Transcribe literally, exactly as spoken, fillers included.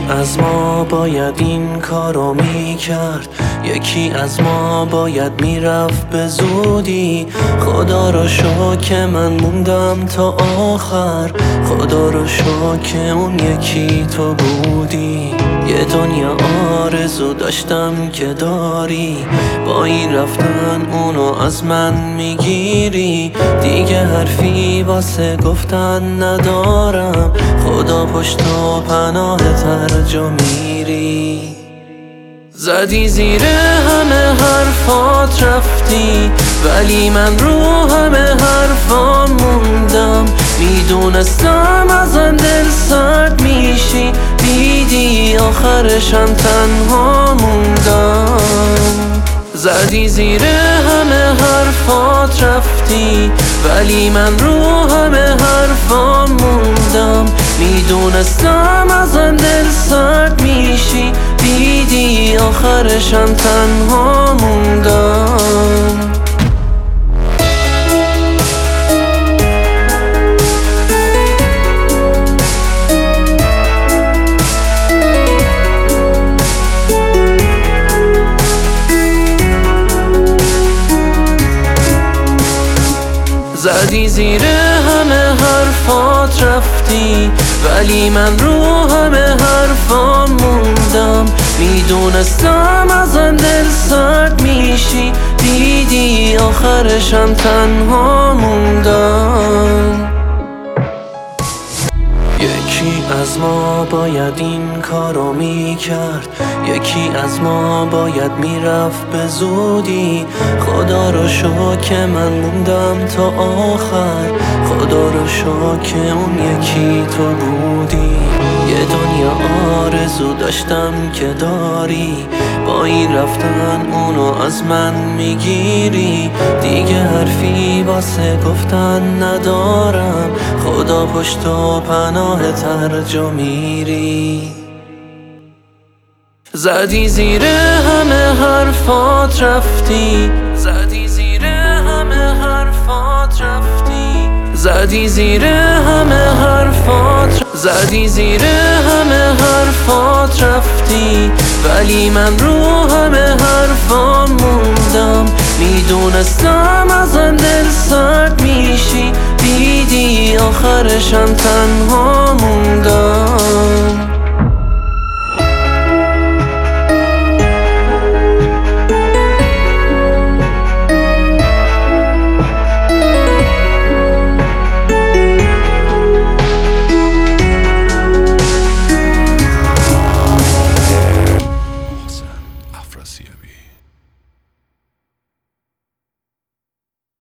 از ما باید این کارو میکرد، یکی از ما باید میرفت به زودی. خدا رو شکر که من موندم تا آخر، خدا رو شکر که اون یکی تو بودی. یه دنیا آرزو داشتم که داری، با این رفتن اونو از من میگیری. دیگه حرفی واسه گفتن ندارم، خدا پشت و پناه ترجا میری. زدی زیر همه حرفات رفتی، ولی من رو همه حرفام موندم. میدونستم ازم دل سرد میشی، دیدی آخرشم تنها موندم. زدی زیر همه حرفات رفتی، ولی من رو همه حرفام موندم. میدونستم ازم دل سرد میشی، دیدی آخرشم تنها موندم. زدی زیر همه حرفات رفتی، ولی من رو همه حرفام موندم. میدونستم ازم دل سرد میشی، دیدی آخرشم تنها موندم. یکی از ما باید این کارو میکرد، یکی از ما باید میرفت به زودی. خدا رو شکر که من موندم تا آخر، خدا رو شکر که اون یکی تو بودی. یه دنیا آرزو داشتم که داری، با این رفتن اونو از من میگیری. دیگه حرفی واسه گفتن ندارم، خدا پشت و پناه ترجا میری. زدی زیر همه حرفات رفتی، زدی زیر همه حرفات رفتی، زدی زیر همه حرفات زدی زیر همه حرفات رفتی، ولی من رو همه حرفام موندم. میدونستم ازم دل سرد میشی، دیدی آخرشم تنها موندم.